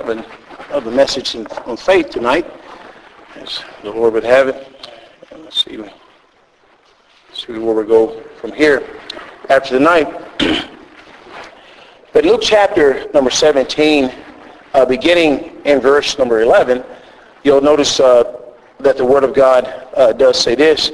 11 of the message on faith tonight, as the Lord would have it. And let's see where we go from here after tonight. But Luke chapter number 17, beginning in verse number 11, you'll notice that the Word of God does say this.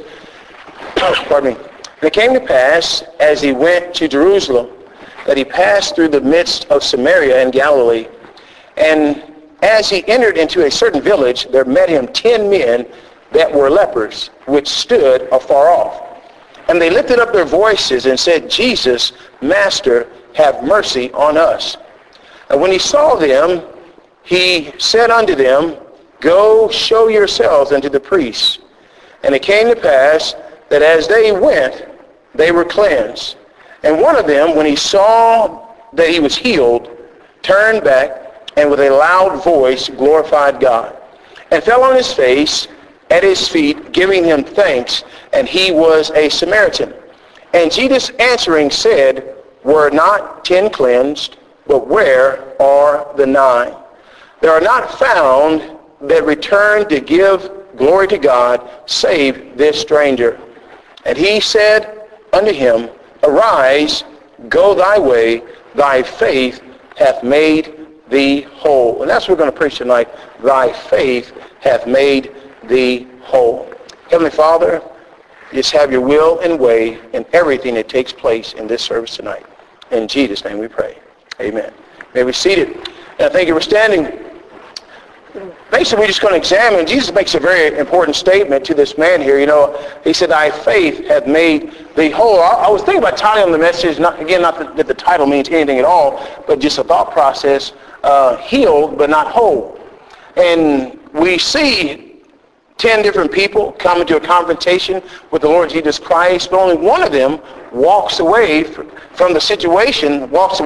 Pardon me. And it came to pass, as he went to Jerusalem, that he passed through the midst of Samaria and Galilee. And as he entered into a certain village, there met him 10 men that were lepers, which stood afar off. And they lifted up their voices and said, Jesus, Master, have mercy on us. And when he saw them, he said unto them, Go show yourselves unto the priests. And it came to pass that as they went, they were cleansed. And one of them, when he saw that he was healed, turned back, and with a loud voice glorified God, and fell on his face at his feet, giving him thanks, and he was a Samaritan. And Jesus answering said, Were not 10 cleansed, but where are the 9? There are not found that return to give glory to God, save this stranger. And he said unto him, Arise, go thy way, thy faith hath made thee whole. And that's what we're going to preach tonight. Thy faith hath made thee whole. Heavenly Father, just have your will and way in everything that takes place in this service tonight. In Jesus' name we pray. Amen. May we be seated. And thank you for standing. Basically, we're just going to examine. Jesus makes a very important statement to this man here. You know, he said, Thy faith hath made thee whole. I was thinking about titling the message, not that the title means anything at all, but just a thought process, healed but not whole. And we see 10 different people come into a confrontation with the Lord Jesus Christ, but only one of them walks away from the situation, comes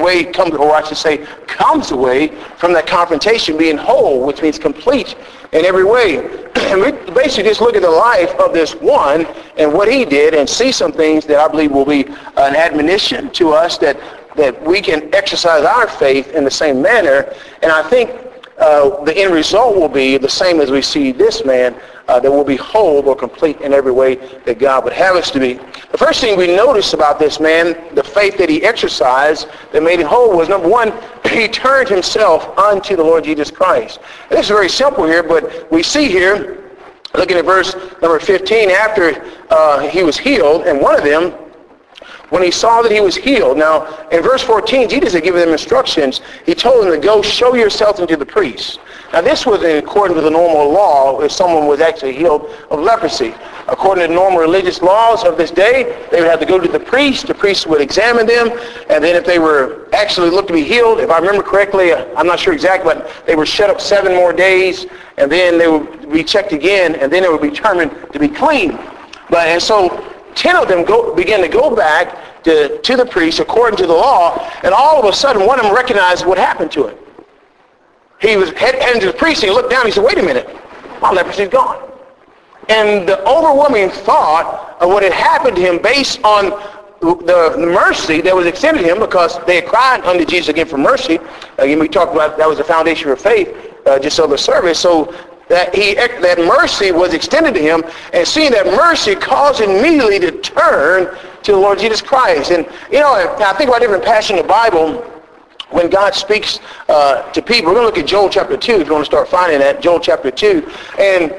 away from that confrontation being whole, which means complete in every way. And we basically just look at the life of this one and what he did and see some things that I believe will be an admonition to us that we can exercise our faith in the same manner. And I think the end result will be the same as we see this man, that will be whole or complete in every way that God would have us to be. The first thing we notice about this man, the faith that he exercised that made him whole, was number one, he turned himself unto the Lord Jesus Christ. And this is very simple here, but we see here, looking at verse number 15, after he was healed, and one of them, when he saw that he was healed. Now, in verse 14, Jesus had given them instructions. He told them to go show yourself unto the priests. Now, this was in accordance with the normal law if someone was actually healed of leprosy. According to the normal religious laws of this day, they would have to go to the priest. The priest would examine them, and then if they were actually looked to be healed, if I remember correctly, I'm not sure exactly, but they were shut up 7 more days, and then they would be checked again, and then it would be determined to be clean. And so 10 of them began to go back to the priest according to the law, and all of a sudden one of them recognized what happened to him. He was heading to the priest, and he looked down, and he said, Wait a minute, my leprosy's gone. And the overwhelming thought of what had happened to him based on the mercy that was extended to him, because they had cried unto Jesus again for mercy. Again, we talked about that was the foundation of faith, just over the service. So that mercy was extended to him, and seeing that mercy caused him immediately to turn to the Lord Jesus Christ. And, you know, I think about different passages in the Bible when God speaks to people. We're going to look at Joel chapter 2 if you want to start finding that, Joel chapter 2. And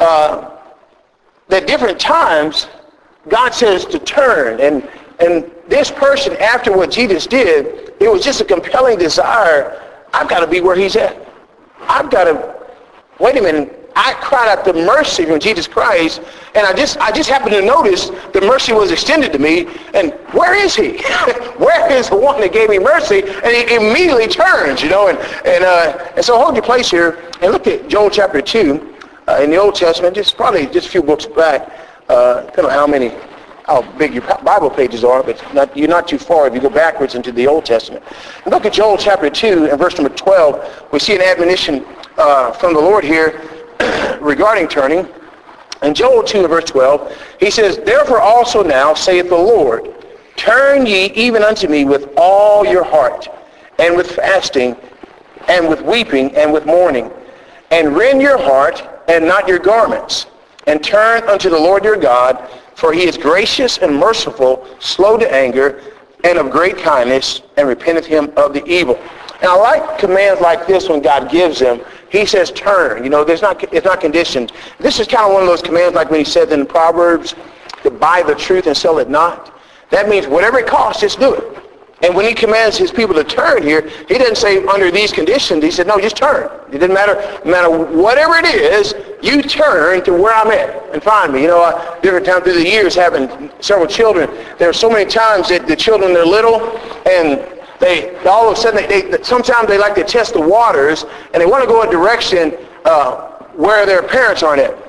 at different times, God says to turn. And this person, after what Jesus did, it was just a compelling desire. I've got to be where he's at. I've got to, wait a minute. I cried out the mercy from Jesus Christ, and I just happened to notice the mercy was extended to me, and where is he? Where is the one that gave me mercy? And he immediately turns, you know, and so hold your place here and look at Joel chapter 2 in the Old Testament, just a few books back, depending on how big your Bible pages are, but you're not too far if you go backwards into the Old Testament. And look at Joel chapter 2 and verse number 12. We see an admonition from the Lord here regarding turning. In Joel 2 verse 12, he says, Therefore also now, saith the Lord, turn ye even unto me with all your heart, and with fasting, and with weeping and with mourning. And rend your heart and not your garments, and turn unto the Lord your God, for he is gracious and merciful, slow to anger, and of great kindness, and repenteth him of the evil. And I like commands like this when God gives them. He says turn. It's not conditioned. This is kind of one of those commands like when he said in Proverbs, to buy the truth and sell it not. That means whatever it costs, just do it. And when he commands his people to turn here, he doesn't say under these conditions. He said, no, just turn. It doesn't matter. No matter whatever it is, you turn to where I'm at and find me. Different times through the years, having several children, there are so many times that the children, they're little, and they all of a sudden, sometimes they like to test the waters, and they want to go a direction where their parents aren't at.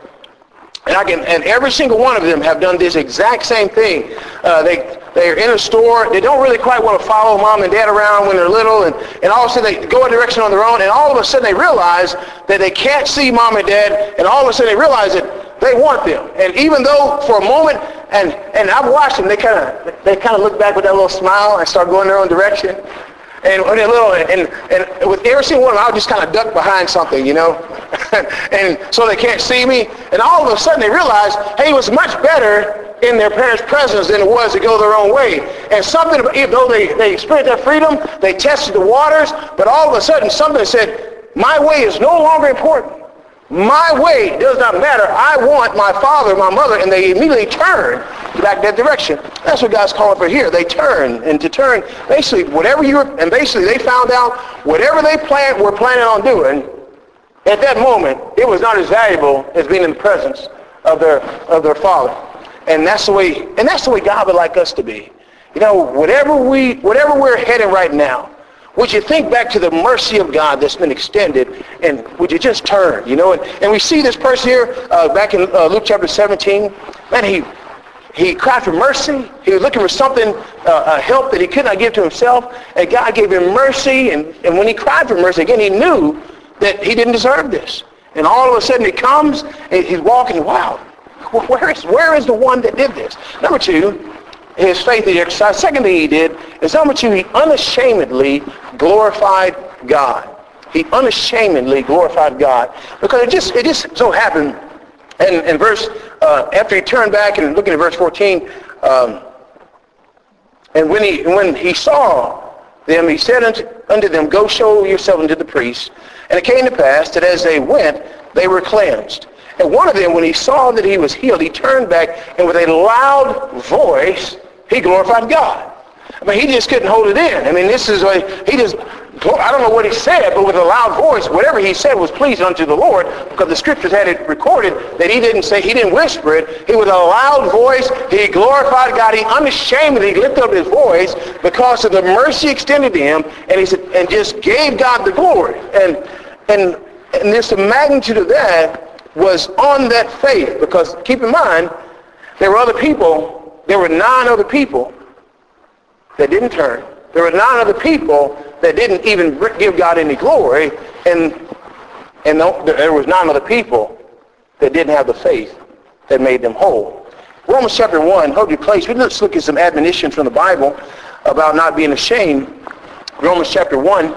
And every single one of them have done this exact same thing. They're in a store. They don't really quite want to follow mom and dad around when they're little. And all of a sudden they go a direction on their own. And all of a sudden they realize that they can't see mom and dad. And all of a sudden they realize that they want them. And even though for a moment, and I've watched them, they kind of look back with that little smile and start going their own direction. And when they're little, and with every single one, I'll just kind of duck behind something, and so they can't see me. And all of a sudden they realize, hey, it was much better in their parents' presence than it was to go their own way. And something, even though they experienced their freedom, they tested the waters, but all of a sudden something said, my way is no longer important. My way does not matter. I want my father, my mother, and they immediately turn back that direction. That's what God's calling for here. They turn, and to turn, basically, basically they found out whatever they were planning on doing, at that moment, it was not as valuable as being in the presence of their father. And that's the way God would like us to be. Whatever we're heading right now, would you think back to the mercy of God that's been extended, and would you just turn, And we see this person here back in Luke chapter 17. Man, he cried for mercy. He was looking for something, help that he could not give to himself, and God gave him mercy. And when he cried for mercy, again, he knew that he didn't deserve this. And all of a sudden he comes, and he's walking, wow, where is the one that did this? Number two, his faith he exercised. Second thing he did is, number two, he unashamedly glorified God. He unashamedly glorified God. Because it just so happened, and in verse, after he turned back and looking at verse 14, and when he saw them, he said unto them, go show yourselves unto the priests. And it came to pass that as they went, they were cleansed. And one of them, when he saw that he was healed, he turned back, and with a loud voice, he glorified God. I mean, he just couldn't hold it in. I mean, this is like, I don't know what he said, but with a loud voice, whatever he said was pleasing unto the Lord, because the scriptures had it recorded that he didn't whisper it. He, with a loud voice, he glorified God. He unashamedly lifted up his voice because of the mercy extended to him, and he said, and just gave God the glory. And this, the magnitude of that was on that faith, because keep in mind, there were 9 other people that didn't turn. There were 9 other people that didn't even give God any glory, and there was 9 other people that didn't have the faith that made them whole. Romans chapter 1, hold your place. Let's look at some admonition from the Bible about not being ashamed. Romans chapter 1,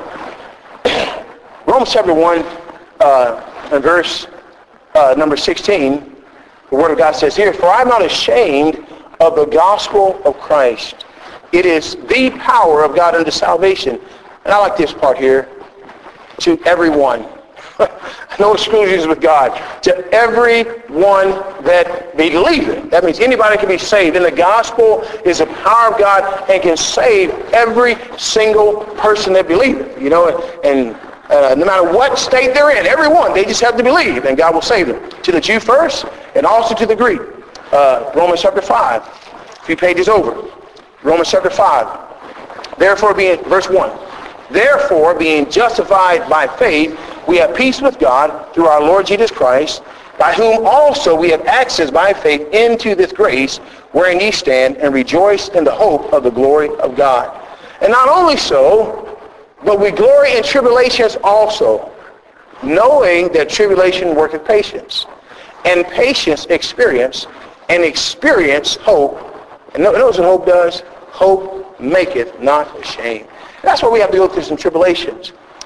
and verse number 16, the Word of God says here, for I am not ashamed of the gospel of Christ. It is the power of God unto salvation. And I like this part here. To everyone. No exclusions with God. To everyone that believeth. That means anybody can be saved. And the gospel is the power of God and can save every single person that believeth. And no matter what state they're in, everyone, they just have to believe, and God will save them. To the Jew first, and also to the Greek. Romans chapter 5, a few pages over. Romans chapter 5. Verse 1. Therefore, being justified by faith, we have peace with God through our Lord Jesus Christ, by whom also we have access by faith into this grace, wherein ye stand, and rejoice in the hope of the glory of God. And not only so, but we glory in tribulations also, knowing that tribulation worketh patience, and patience experience, and experience hope. And notice what hope does? Hope maketh not ashamed. That's why we have to go through some tribulations.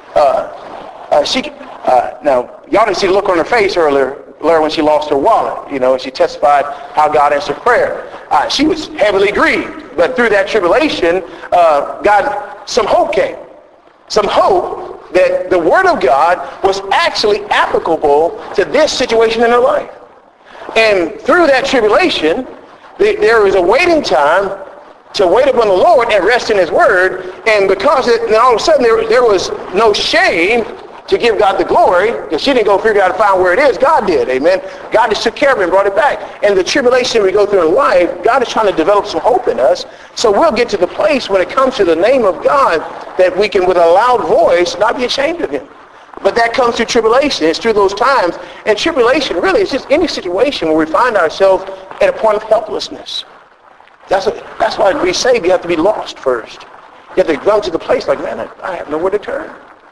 Now, y'all didn't see the look on her face earlier when she lost her wallet, and she testified how God answered prayer. She was heavily grieved, but through that tribulation, some hope came. Some hope that the Word of God was actually applicable to this situation in her life. And through that tribulation, there was a waiting time to wait upon the Lord and rest in His Word. And because then all of a sudden there was no shame to give God the glory, because she didn't go figure out to find where it is. God did, amen. God just took care of it and brought it back. And the tribulation we go through in life, God is trying to develop some hope in us. So we'll get to the place when it comes to the name of God that we can, with a loud voice, not be ashamed of Him. But that comes through tribulation. It's through those times. And tribulation really is just any situation where we find ourselves at a point of helplessness. That's why to be saved, you have to be lost first. You have to come to the place like, man, I have nowhere to turn.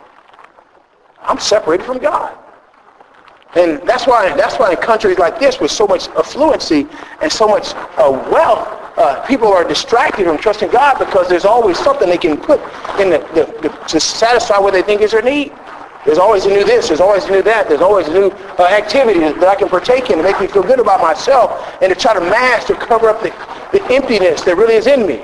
I'm separated from God. And that's why in countries like this with so much affluency and so much wealth, people are distracted from trusting God because there's always something they can put in to satisfy what they think is their need. There's always a new this, there's always a new that, there's always a new activity that I can partake in to make me feel good about myself and to try to mask or cover up the emptiness that really is in me,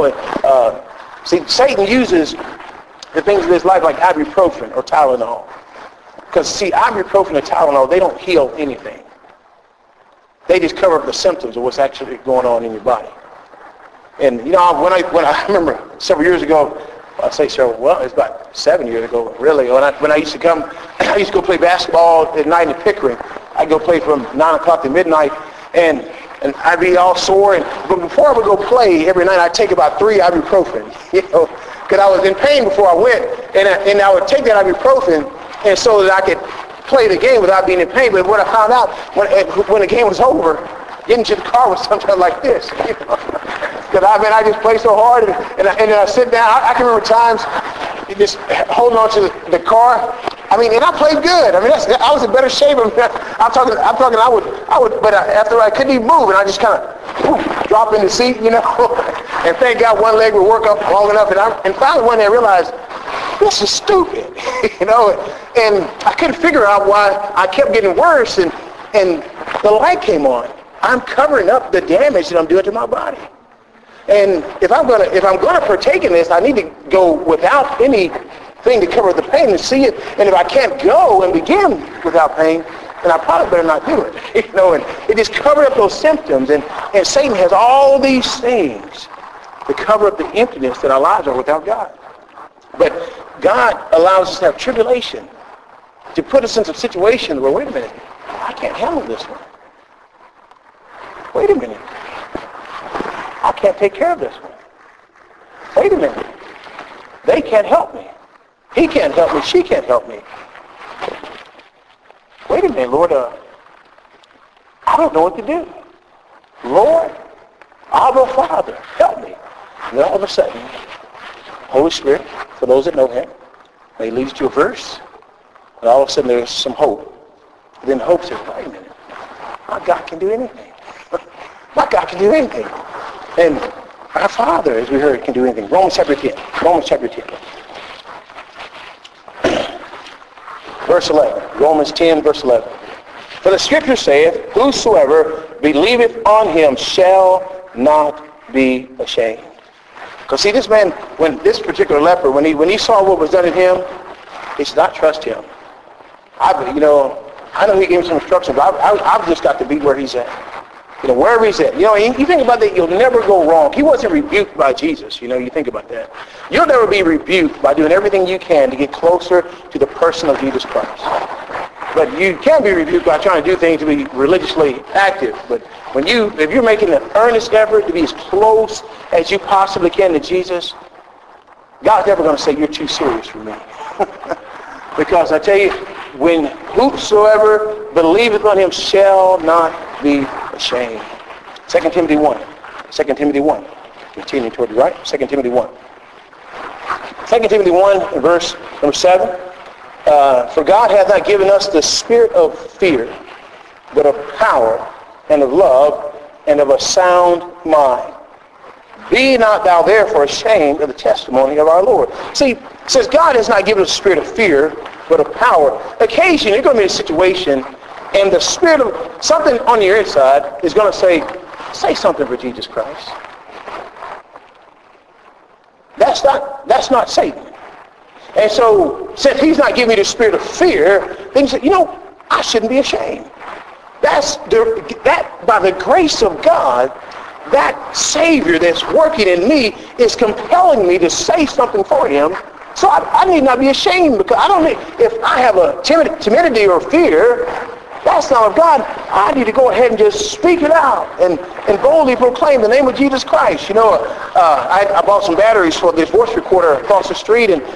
See, Satan uses the things of this life like ibuprofen or Tylenol. Because, see, ibuprofen or Tylenol, they don't heal anything. They just cover up the symptoms of what's actually going on in your body. And, when I remember several years ago, it's about 7 years ago, really, when I used to go play basketball at night in Pickering. I'd go play from 9 o'clock to midnight, and I'd be all sore. But before I would go play every night, I'd take about 3 ibuprofen, because I was in pain before I went, and I would take that ibuprofen, and so that I could play the game without being in pain. But what I found out when the game was over, getting to the car was sometimes like this, because I just play so hard, and then I sit down. I can remember times just holding on to the car. And I played good. I was in better shape. I'm talking. I would, but after I couldn't even move, and I just kind of drop in the seat, And thank God one leg would work up long enough, and finally one day I realized this is stupid, And I couldn't figure out why I kept getting worse, and the light came on. I'm covering up the damage that I'm doing to my body. And if I'm gonna partake in this, I need to go without anything to cover the pain and see it. And if I can't go and begin without pain, then I probably better not do it. And it just covers up those symptoms. And Satan has all these things to cover up the emptiness that our lives are without God. But God allows us to have tribulation to put us in some situations where, wait a minute, I can't handle this one. Wait a minute. I can't take care of this one. Wait a minute. They can't help me. He can't help me. She can't help me. Wait a minute, Lord. I don't know what to do. Lord, Abba, Father, help me. And then all of a sudden, Holy Spirit, for those that know Him, may lead you to a verse, and all of a sudden there's some hope. And then hope says, wait a minute. My God can do anything. My God can do anything. And our Father, as we heard, can do anything. Romans chapter 10. Verse 11. Romans 10, verse 11. For the Scripture saith, whosoever believeth on Him shall not be ashamed. Because see, this man, when this particular leper, when he saw what was done to him, he said, I trust him. I know he gave him some instructions, but I've just got to be where he's at. Wherever he's at. You think about that, you'll never go wrong. He wasn't rebuked by Jesus. You think about that. You'll never be rebuked by doing everything you can to get closer to the person of Jesus Christ. But you can be rebuked by trying to do things to be religiously active. But if you're making an earnest effort to be as close as you possibly can to Jesus, God's never going to say, you're too serious for me. Because I tell you, when whosoever believeth on Him shall not be ashamed. 2 Timothy 1. Continuing toward the right. 2 Timothy 1. 2 Timothy 1, verse number 7. For God hath not given us the spirit of fear, but of power and of love and of a sound mind. Be not thou therefore ashamed of the testimony of our Lord. See, It says God has not given us a spirit of fear, but of power. Occasionally, you're going to be in a situation, and the spirit of something on your inside is going to say something for Jesus Christ. That's not Satan. And so, since he's not giving me the spirit of fear, then you say, I shouldn't be ashamed. That by the grace of God, that Savior that's working in me is compelling me to say something for him. So I need not be ashamed, because if I have a timidity or fear, that's not of God. I need to go ahead and just speak it out and boldly proclaim the name of Jesus Christ. I bought some batteries for this voice recorder across the street, and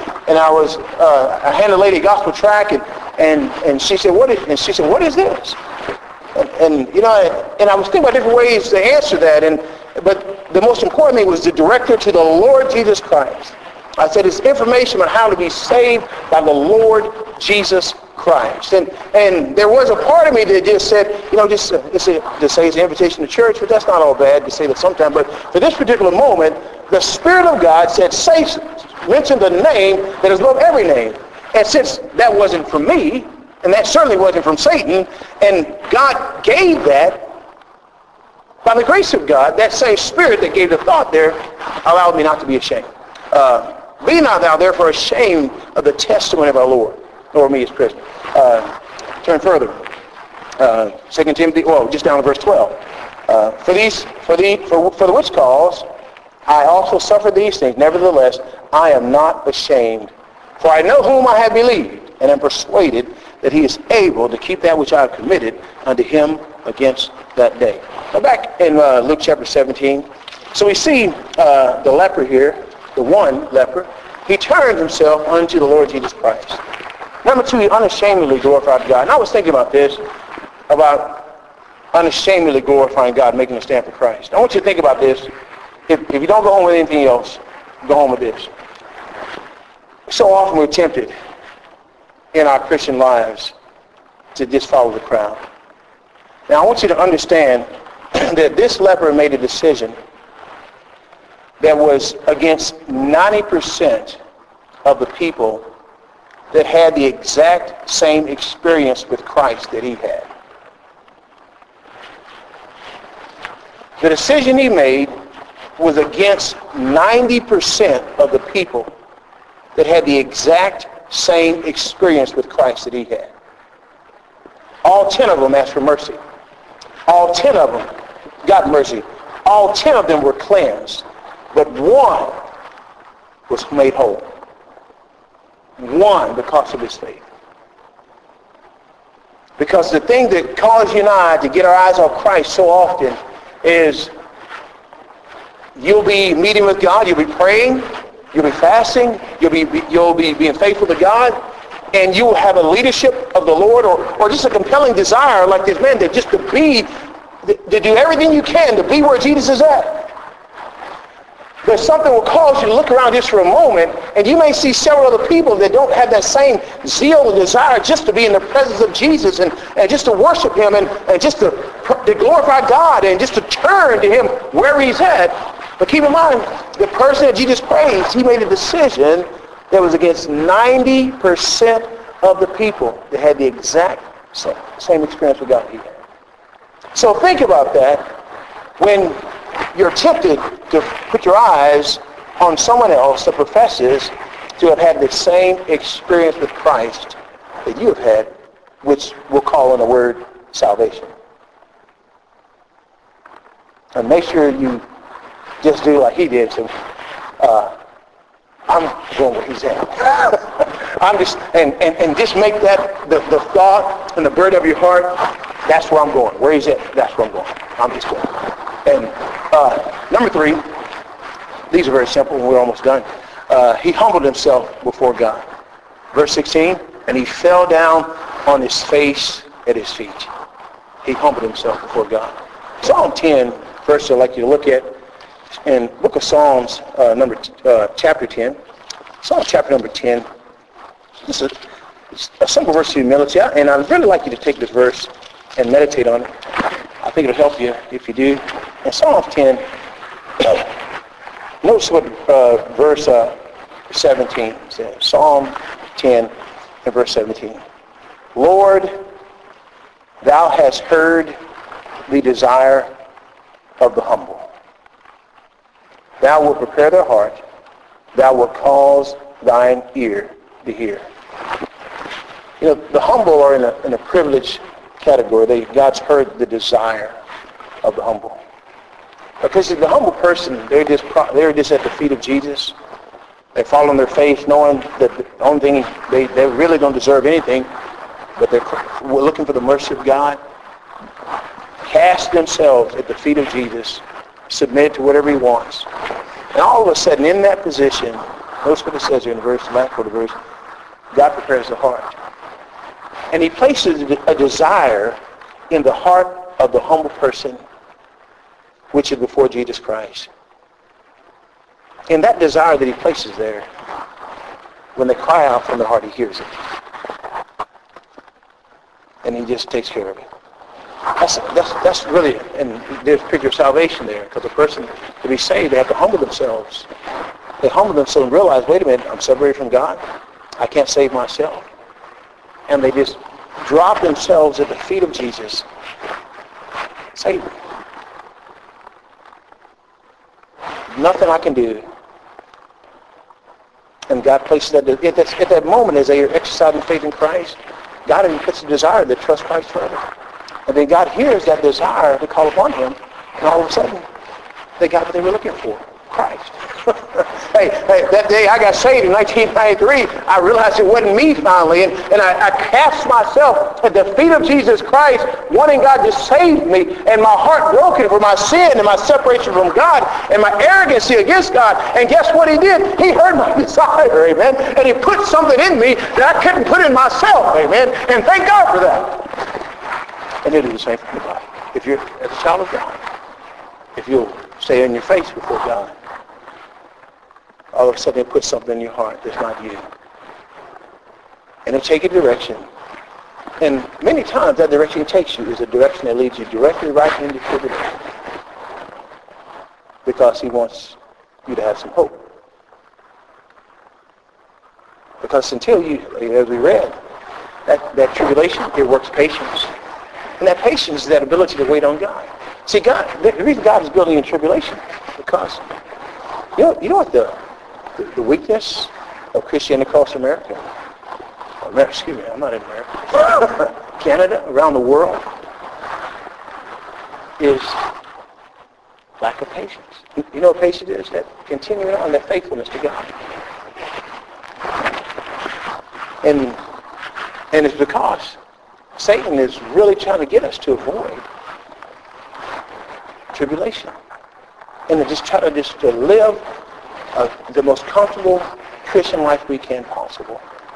I handed a lady a gospel track, and she said, what is this? And I was thinking about different ways to answer that, but the most important thing was to direct her to the Lord Jesus Christ. I said it's information on how to be saved by the Lord Jesus Christ. And there was a part of me that just said, just say it's an invitation to church, but that's not all bad to say that sometime. But for this particular moment, the Spirit of God said, mention the name that is above every name. And since that wasn't from me, and that certainly wasn't from Satan, and God gave that, by the grace of God, that same Spirit that gave the thought there allowed me not to be ashamed. Be not thou therefore ashamed of the testimony of our Lord, nor me as prisoner. Turn further. 2 Timothy, just down to verse 12. For the which cause I also suffer these things. Nevertheless, I am not ashamed. For I know whom I have believed, and am persuaded that he is able to keep that which I have committed unto him against that day. Now back in Luke chapter 17. So we see the leper here, the one leper. He turned himself unto the Lord Jesus Christ. Number two, he unashamedly glorified God. And I was thinking about this, about unashamedly glorifying God, making a stand for Christ. I want you to think about this. If you don't go home with anything else, go home with this. So often we're tempted in our Christian lives to just follow the crowd. Now I want you to understand that this leper made a decision that was against 90% of the people that had the exact same experience with Christ that he had. The decision he made was against 90% of the people that had the exact same experience with Christ that he had. All 10 of them asked for mercy. All 10 of them got mercy. All 10 of them were cleansed. But one was made whole. One because of his faith. Because the thing that causes you and I to get our eyes off Christ so often is you'll be meeting with God, you'll be praying, you'll be fasting, you'll be being faithful to God, and you will have a leadership of the Lord or just a compelling desire like this man to just to do everything you can to be where Jesus is at. But something will cause you to look around just for a moment, and you may see several other people that don't have that same zeal and desire just to be in the presence of Jesus and just to worship him and just to glorify God and just to turn to him wherever he's at. But keep in mind, the person that Jesus praised, he made a decision that was against 90% of the people that had the exact same experience with God he had. So think about that when you're tempted to put your eyes on someone else that professes to have had the same experience with Christ that you have had, which we'll call in the word salvation. And make sure you just do like he did. So, I'm going where he's at. I'm just and just make that the thought and the burden of your heart. That's where I'm going. Where he's at, that's where I'm going. I'm just going. And number 3, these are very simple, and we're almost done. He humbled himself before God. Verse 16, and he fell down on his face at his feet. He humbled himself before God. Psalm 10, verse I'd like you to look at, in book of Psalms, chapter 10. Psalm chapter number 10. This is a simple verse of humility, and I'd really like you to take this verse and meditate on it. I think it'll help you if you do. In Psalm 10, notice what verse 17. Psalm 10 and verse 17. Lord, thou hast heard the desire of the humble. Thou wilt prepare their heart. Thou wilt cause thine ear to hear. You know, the humble are in a privileged category. God's heard the desire of the humble. Because the humble person, they're just at the feet of Jesus. They fall on their face knowing that the only thing, they really don't deserve anything, but they're looking for the mercy of God. Cast themselves at the feet of Jesus, submit to whatever he wants. And all of a sudden, in that position, notice what it says here in the verse, the last part of the verse, God prepares the heart. And he places a desire in the heart of the humble person, which is before Jesus Christ. In that desire that he places there, when they cry out from their heart, he hears it. And he just takes care of it. That's really, and there's a picture of salvation there, because a person, to be saved, they have to humble themselves. They humble themselves and realize, wait a minute, I'm separated from God. I can't save myself. And they just drop themselves at the feet of Jesus. Save me. Nothing I can do. And God places that at that moment, as they are exercising faith in Christ, God puts a desire to trust Christ further. And then God hears that desire to call upon him, and all of a sudden, they got what they were looking for, Christ. hey, that day I got saved in 1993, I realized it wasn't me finally, and I cast myself at the feet of Jesus Christ, wanting God to save me, and my heart broken for my sin and my separation from God and my arrogancy against God. And guess what he did? He heard my desire, amen, and he put something in me that I couldn't put in myself, amen, and thank God for that. And it'll do the same for your life. If you're a child of God, if you'll stay on your face before God, all of a sudden it puts something in your heart that's not you. And it'll take a direction. And many times that direction it takes you is a direction that leads you directly right into tribulation. Because he wants you to have some hope. Because until you, as we read, that tribulation, it works patience. And that patience is that ability to wait on God. See, God, the reason God is building in tribulation, because you know what the weakness of Christianity across America, excuse me, I'm not in America, Canada, around the world, is lack of patience. You know what patience is? That continuing on, that faithfulness to God. And it's because Satan is really trying to get us to avoid tribulation. And to just try to live the most comfortable Christian life we can possible.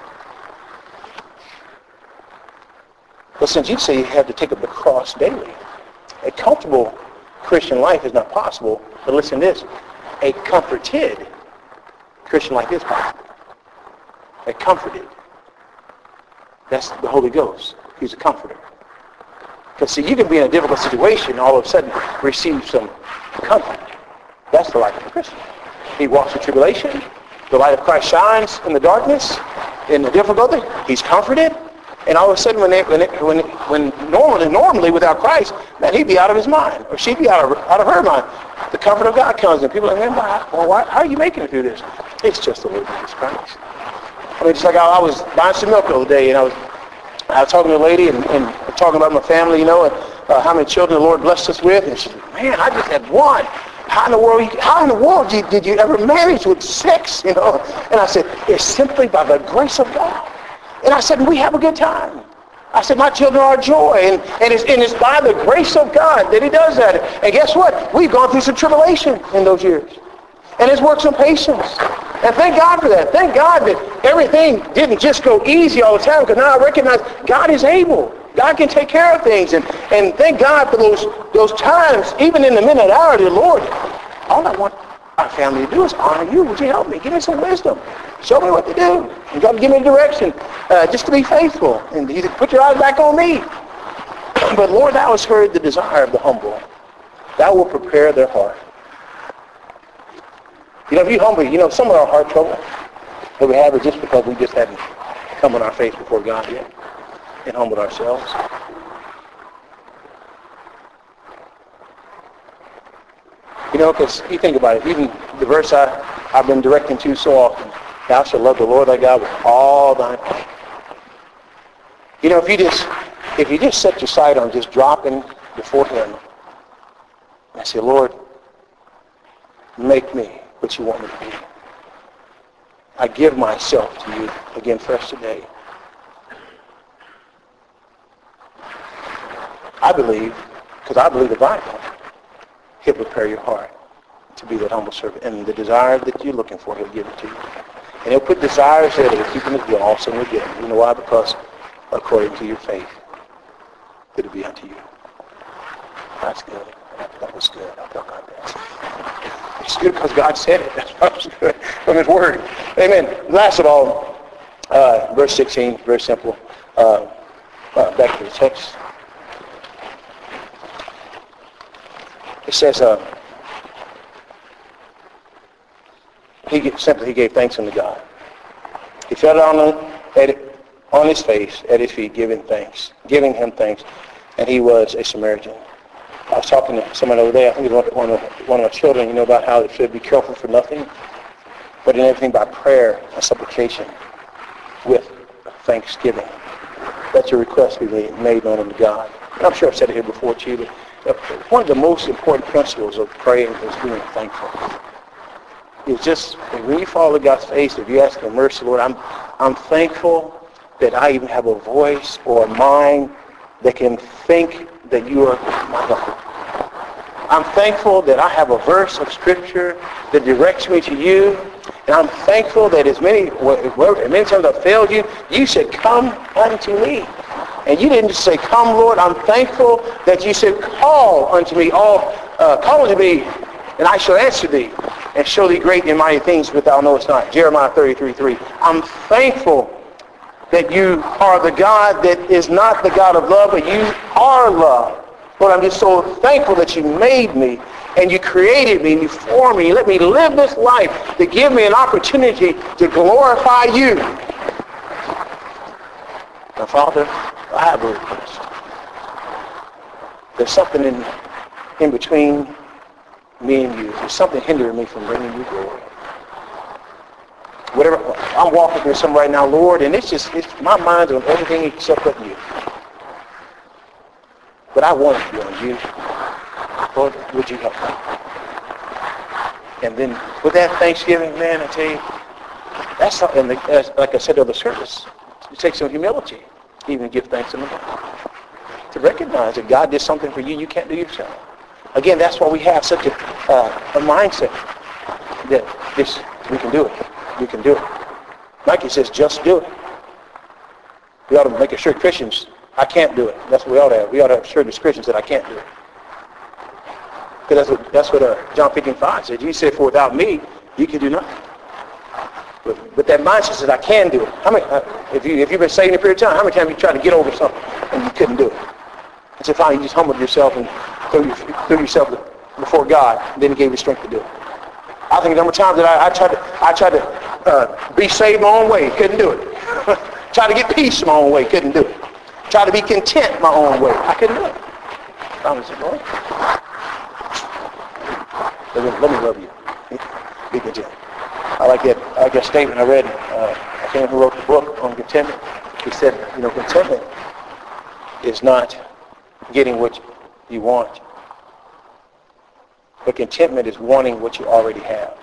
But since you say you have to take up the cross daily, a comfortable Christian life is not possible. But listen to this. A comforted Christian life is possible. A comforted. That's the Holy Ghost. He's a comforter. Because see, you can be in a difficult situation and all of a sudden receive some comfort. That's the life of a Christian. He walks through tribulation. The light of Christ shines in the darkness, in the difficulty. He's comforted. And all of a sudden, when normally without Christ, man, he'd be out of his mind, or she'd be out of her mind. The comfort of God comes, and people are like, man, how are you making it through this? It's just the Lord Jesus Christ. I mean, just like I was buying some milk the other day, and I was talking to a lady and talking about my family, you know, and how many children the Lord blessed us with, and she said, man, I just had one. How in the world did you ever manage with 6, you know? And I said, it's simply by the grace of God. And I said, we have a good time. I said, my children are joy. And it's by the grace of God that he does that. And guess what? We've gone through some tribulation in those years. And it's worked some patience. And thank God for that. Thank God that everything didn't just go easy all the time, because now I recognize God is able. God can take care of things. And thank God for those times, even in the minute hour, dear Lord, all I want our family to do is honor you. Would you help me? Give me some wisdom. Show me what to do. And God, give me direction just to be faithful. And you put your eyes back on me. But Lord, thou hast heard the desire of the humble. Thou wilt prepare their heart. You know, if you humble, you know, some of our heart trouble But we have it just because we just hadn't come on our face before God yet and humbled ourselves. You know, because you think about it, even the verse I've been directing to so often, thou shalt love the Lord thy God with all thine heart. You know, if you just set your sight on just dropping before him and say, Lord, make me what you want me to be. I give myself to you again fresh today. I believe, because I believe the Bible, he'll prepare your heart to be that humble servant. And the desire that you're looking for, he'll give it to you. And he'll put desires there that will keep him as good, also will get them. You know why? Because according to your faith, it'll be unto you. That's good. That was good. I felt like that. It's good because God said it. That's why it's good from his word. Amen. Last of all, verse 16, very simple. Back to the text. It says, he gave thanks unto God. He fell down on his face at his feet, giving him thanks, and he was a Samaritan. I was talking to someone the other day, I think it was one of my children, you know, about how it should be careful for nothing, but in everything by prayer and supplication with thanksgiving. Let your request be made known unto God. And I'm sure I've said it here before to you, but one of the most important principles of praying is being thankful. It's just, when you fall to God's face, if you ask for mercy, Lord, I'm thankful that I even have a voice or a mind that can think that you are my God. I'm thankful that I have a verse of Scripture that directs me to you. And I'm thankful that as many times I've failed you, you said, come unto me. And you didn't just say, come, Lord. I'm thankful that you said, call unto me, call unto me, and I shall answer thee, and show thee great and mighty things which thou knowest not. Jeremiah 33:3. I'm thankful that you are the God that is not the God of love, but you are love. Lord, I'm just so thankful that you made me, and you created me, and you formed me. You let me live this life to give me an opportunity to glorify you. Now, Father, I have a request. There's something in between me and you. There's something hindering me from bringing you glory. Whatever, I'm walking through something right now, Lord, and it's my mind's on everything except but you. But I want it to be on you. Lord, would you help me? And then with that thanksgiving, man, I tell you, that's something, like I said to the service, it takes some humility to even give thanks to God. To recognize that God did something for you can't do yourself. Again, that's why we have such a mindset that we can do it. We can do it. Nike says, just do it. We ought to make sure Christians, I can't do it. That's what we ought to have. We ought to have sure as Christians that I can't do it. Because that's what John 15:5 said. Jesus said, for without me, you can do nothing. But that mindset says, I can do it. How many? If you've been saved in a period of time, how many times have you tried to get over something and you couldn't do it? And so finally you just humbled yourself and threw yourself before God, and then he gave you strength to do it. I think a number of times that I tried to be saved my own way, couldn't do it. Tried to get peace my own way, couldn't do it. Tried to be content my own way, I couldn't do it. I said, Lord, let me love you. Be content. I like that statement I read. I can't remember who wrote the book on contentment. He said, contentment is not getting what you want, but contentment is wanting what you already have.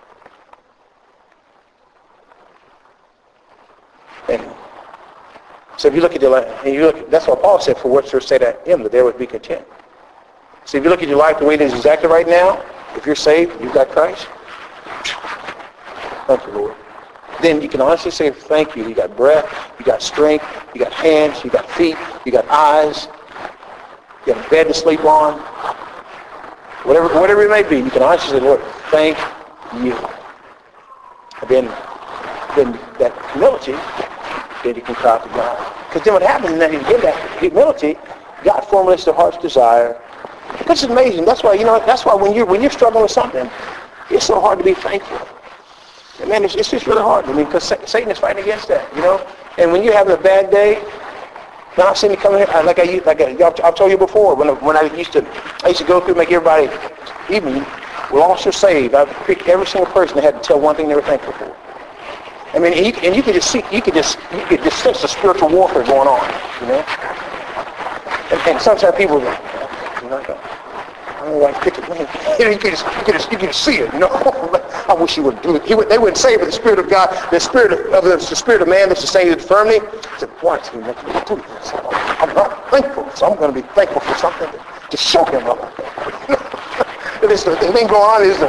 And so if you look at your life, that's what Paul said, for whatsoever said at him, that there would be content. So if you look at your life the way it is exactly right now, if you're saved, you've got Christ, thank you, Lord. Then you can honestly say thank you. You got breath, you got strength, you got hands, you got feet, you got eyes, you got a bed to sleep on. Whatever it may be, you can honestly say, Lord, thank you. And then that humility, then you can cry to God. Because then what happens is that you get that humility, God formulates their heart's desire. This is amazing. That's why when you're struggling with something, it's so hard to be thankful. And man, it's just really hard. I mean, because Satan is fighting against that, you know. And when you're having a bad day, then I've seen me come here I've told you before. When I used to go through and make everybody, even lost or saved, I picked every single person that had to tell one thing they were thankful for. I mean, and you could just sense the spiritual warfare going on, you know. And sometimes people, you know, I don't know why I picked it. You know, you could just see it, you know. I wish he would do it. They wouldn't say it, but the Spirit of God, the spirit of man that sustains it firmly. I said, why is he making me do this? I'm not thankful, so I'm going to be thankful for something to show him up. The thing going on is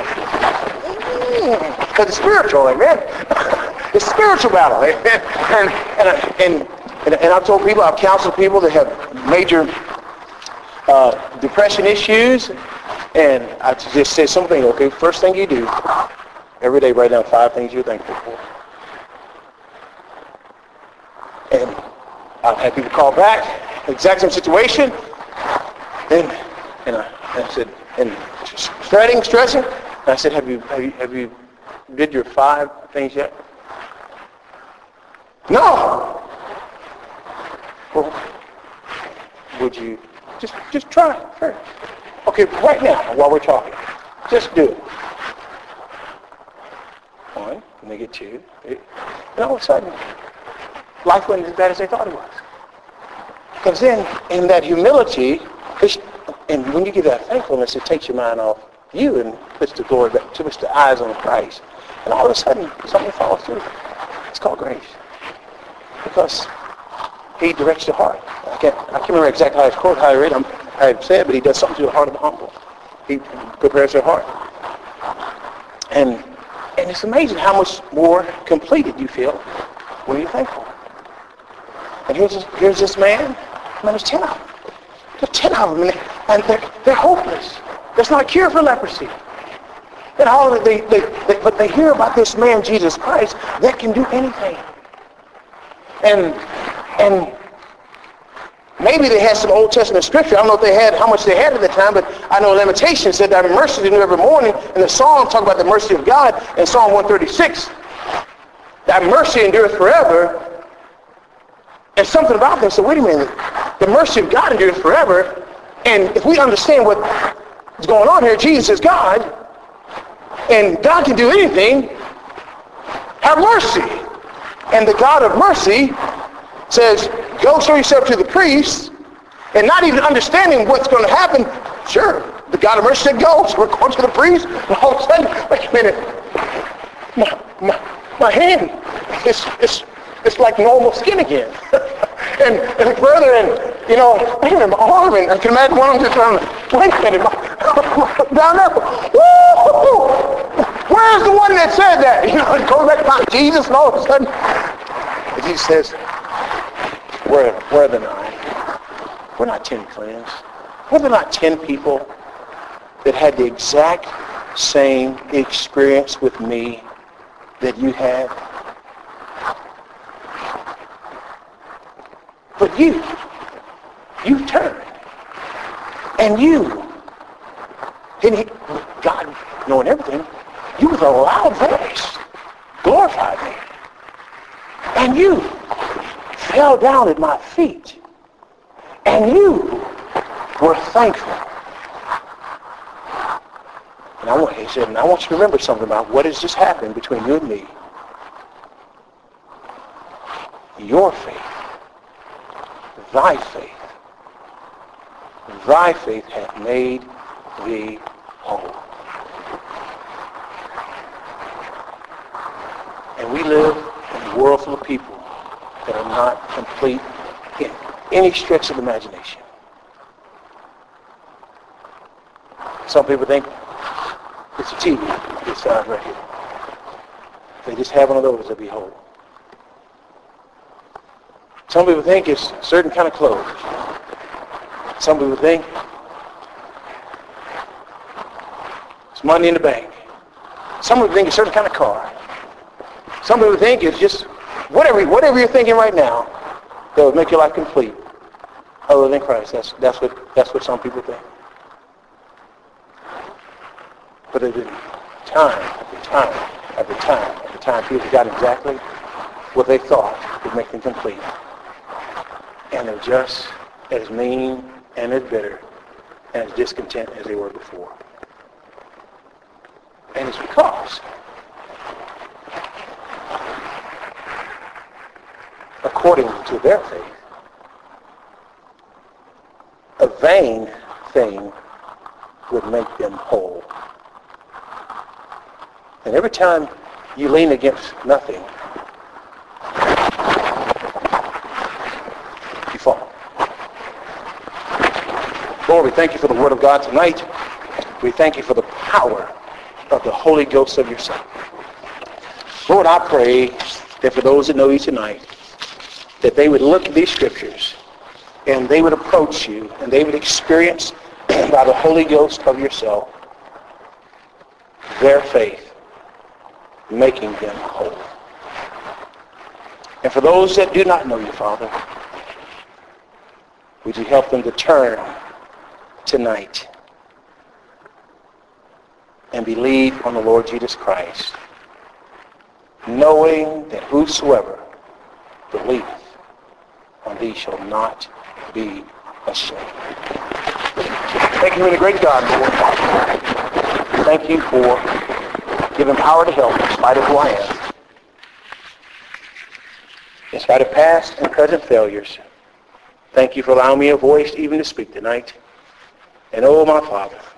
it's spiritual, amen. It's spiritual battle, amen. And I've told people, I've counseled people that have major depression issues, and I just say something. Okay, first thing you do every day, write down 5 things you're thankful for. And I've had people call back, exact same situation, and I said, and stressing. And I said, have you did your 5 things yet? No. Well, would you just try it first? Okay, right now, while we're talking, just do it. 1, and they get 2, 3, and all of a sudden, life wasn't as bad as they thought it was. Because then, in that humility, and when you give that thankfulness, it takes your mind off you and puts the glory back, puts the eyes on Christ. And all of a sudden, something follows through. It's called grace. Because he directs your heart. I can't remember exactly how it's quoted, how I said, but he does something to the heart of the humble. He prepares their heart. And it's amazing how much more completed you feel when you're thankful. And here's this man. Man, there's 10 of them. There's 10 of them, and they're hopeless. There's not a cure for leprosy. And but they hear about this man, Jesus Christ, that can do anything. And maybe they had some Old Testament scripture. I don't know if they had how much they had at the time, but I know Lamentations said that mercy is new every morning, and the Psalm talk about the mercy of God in Psalm 136. That mercy endureth forever. And something about that. So wait a minute. The mercy of God endures forever. And if we understand what's going on here, Jesus is God, and God can do anything, have mercy. And the God of mercy says, go show yourself to the priest, and not even understanding what's going to happen. Sure, the God of mercy said, go. So we're going to the priest, and all of a sudden, wait a minute, my hand, it's like normal skin again. and further, and you know, wait a minute, my arm, and I can imagine one of them just around, wait a minute, down there, woo! Where's the one that said that? You know, it goes back about Jesus, and all of a sudden, Jesus says, where are the 9? We're not 10 cleansed. Were there not 10 people that had the exact same experience with me that you had? But you turned. And God knowing everything, you with a loud voice glorified me. And you fell down at my feet. And you were thankful. And he said, and I want you to remember something about what has just happened between you and me. Your faith, thy faith hath made thee whole. And we live in a world full of people that are not complete in any stretch of imagination. Some people think it's a TV, this side right here. If they just have one of those, they'll be whole. Some people think it's a certain kind of clothes. Some people think it's money in the bank. Some people think it's a certain kind of car. Some people think it's just whatever you're thinking right now that would make your life complete, other than Christ. That's what some people think. But it is time after time after time after Sometimes people got exactly what they thought would make them complete. And they're just as mean and as bitter and as discontent as they were before. And it's because, according to their faith, a vain thing would make them whole. And every time you lean against nothing, you fall. Lord, we thank you for the Word of God tonight. We thank you for the power of the Holy Ghost of your Son. Lord, I pray that for those that know you tonight, that they would look at these scriptures and they would approach you and they would experience by the Holy Ghost of yourself their faith making them whole. And for those that do not know you, Father, would you help them to turn tonight and believe on the Lord Jesus Christ, knowing that whosoever believeth on thee shall not be ashamed. Thank you for the great God, Lord. Thank you for giving power to help in spite of who I am, in spite of past and present failures. Thank you for allowing me a voice even to speak tonight. And oh, my Father,